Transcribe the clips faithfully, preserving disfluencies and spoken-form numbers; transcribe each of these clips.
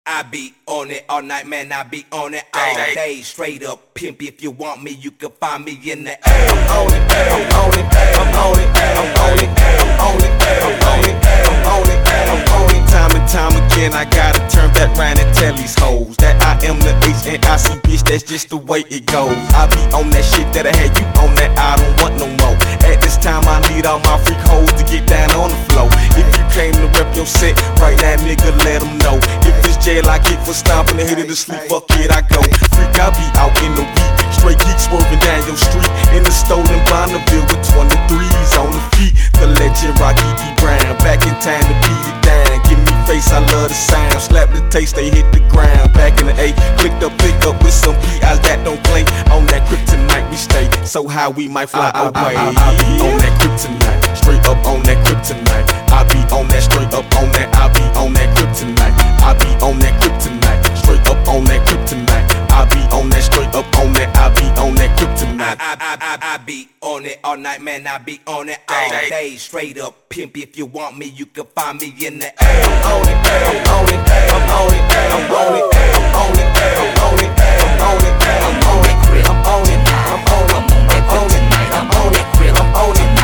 I be on it all night, man, I be on it all day. Straight up pimp, if you want me, you can find me in the A. I'm on it, I'm on it, I'm on it, I'm on it, I'm on it, I'm on it, I'm on it, I'm on it. Time and time again, I gotta turn back round and tell these hoes that I am the H and I C, bitch, that's just the way it goes. I be on that shit that I had you on that I don't want no more. At this time, I need all my freak hoes to get down on the floor. If you came to rep your set, right now, nigga, let them know. If it's jail, I get for stomping the head of the sleep, fuck it, I go. Freak, I be out in the week, straight geek swerving down your street. In the stolen Bonneville with twenty-threes on the feet. The legend Rocky E. Brown, back in time to beat it down. Give me face, I love the sound. Slap the taste, they hit the ground. Back in the A, clicked up, pick up with some P Is that don't play. On that kryptonite we stay, so high we might fly I, away. I, I, I, I be on that kryptonite, straight up on that kryptonite. I be on that, straight up on that. I be on that kryptonite. I be on that kryptonite, straight up on that kryptonite. I be on that, straight up on that. I be on that kryptonite. I, I, I, I be on it all night, man, I be on it all day. Straight up pimp, if you want me, you can find me in the A. I'm on it, I'm on it, I'm on it, I'm on it, I'm on it, I'm on it, I'm on it, I'm on it, I'm on it, I'm on it, I'm on it, I'm on it, I'm on it, I'm on it,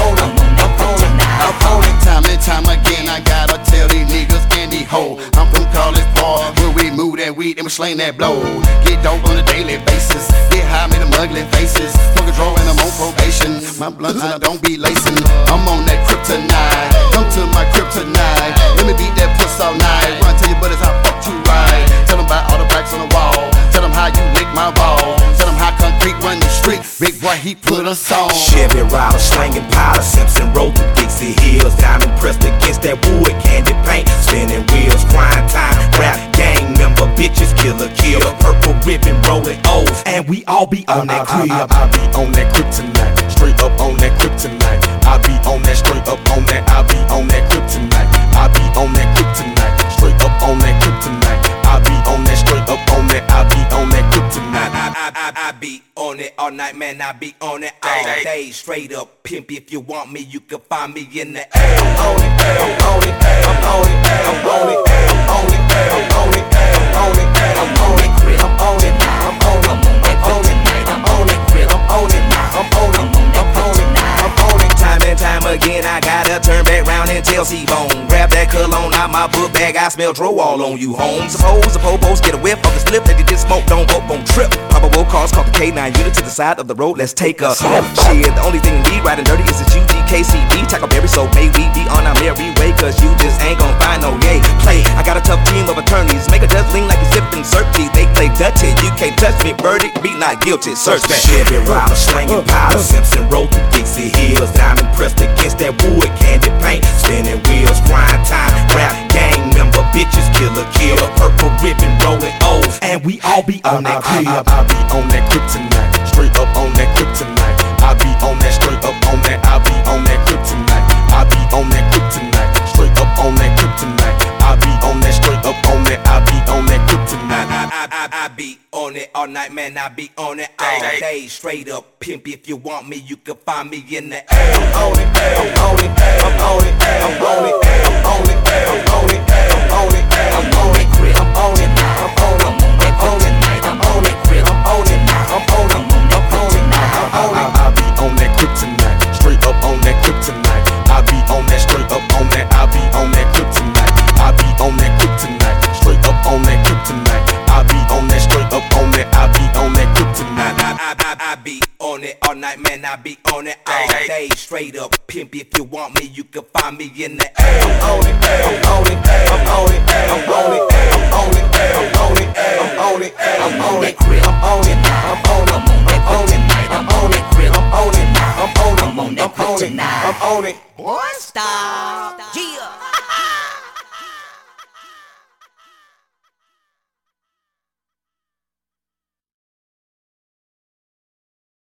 I'm on it. Time and time again, I gotta tell these niggas and these hoes, I'm from College Park, where we move that weed and we sling that blow. Get dope on a daily basis, get high, make them ugly faces. Smoke a draw and I'm on probation, my blunts and I don't be lacing. I'm on that kryptonite, come to my kryptonite. Let me beat that puss all night, run tell your buddies how fuck you right. Tell them about all the cracks on the wall, tell them how you lick my ball. Tell them how concrete run the street, big boy he put us on. Chevy rider, slanging powder, Simpson road through Dixie Hills. Diamond pressed against that wood, candy paint, spinning wheels, crime time, rap gang member, bitches, killer, kill, purple ribbon, rolling O's, and we all be on that I, crib. I, I, I be on that kryptonite, straight up on that kryptonite. I be on that, straight up on that. I be on that kryptonite. I be on that kryptonite, straight up on that kryptonite. I be on that, straight up on that. I be on that kryptonite. I, I, I, I be on it all night, man, I be on it all day. Straight up pimp, if you want me, you can find me in the A. I'm on it, I'm on it, I'm on it, I'm on it, I'm on it, I'm on it, I'm on it, I'm on it, I'm on it, I'm on it, I'm on it, I'm on it, I'm on it, I'm on it, I'm on it, I'm on it. Time and time again, I gotta turn back round and tell C-Bone, grab that cologne out my book bag, I smell dro all on you, home. Suppose the popos get a whiff of the slip that you just smoked, don't go gon' trip. Probable cause, call the K nine unit to the side of the road, let's take a slip. Shit, the only thing we riding dirty is this U G K C D, Tackleberry, so may we be on our merry way, cause you just ain't gon' find no yay play. I got a tough team of attorneys, make a judge lean like he's sipping Surfy. They play Dutty, you can't touch me, verdict, be not guilty, search that. Chevy rider, slanging powder, Simpson road through Dixie Hills. Diamond pressed against that wood, candy paint, spinning wheels, crime time, rap gang member, bitches, killer, kill, purple ribbon, rolling O's, and we all be on that crib. I, I, I, I be on that kryptonite, straight up on that kryptonite. I be on that, straight up on that. I be on that kryptonite. I be on that kryptonite, straight up on that kryptonite. I be on that, straight up on that. I be on that kryptonite. I, I, I, I be on it all night, man, I be on it all day. Straight up pimp, if you want me, you can find me in the A. I'm on it, I'm on it, I'm on it, I'm on it, I'm on it, I'm on it, I'm on it, I'm on it, I'm on it, I'm on it, I'm on it, I'm on it, I'm on it, I'm on it, I'm on it, I'm on it. I be on that kryptonite, straight up on that kryptonite. I be on that, straight up on that. I be on that kryptonite. I be on that kryptonite, straight up on that kryptonite. I be on that, straight up on that. I be on that kryptonite. I, I, I, I be on it all night, man, I be on it all day. Straight up pimp, if you want me, you can find me in the A. I'm on it, I'm on it, I'm on it, I'm on it, I'm on it, I'm on it, I'm on it, I'm on it, I'm on it, I'm on it, I'm on it, I'm on it, I'm on it, I'm on it, I'm on it, I'm on it, I'm on it. Boy, stop. Yeah.